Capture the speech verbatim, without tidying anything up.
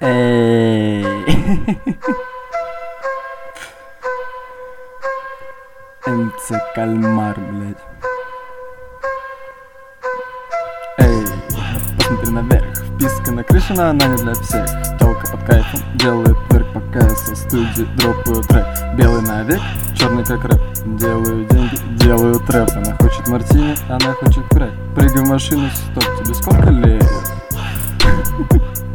Эй. МЦ Кальмар, блядь. Эй, посмотри наверх. Вписка на крыше, но она не для всех. Телка под кайфом делает вверх, пока я со студии дропаю трек. Белый навек, черный как рэп. Делаю деньги, делаю трэп. Она хочет мартини, она хочет крэк. Прыгай в машину, стоп, тебе сколько лет?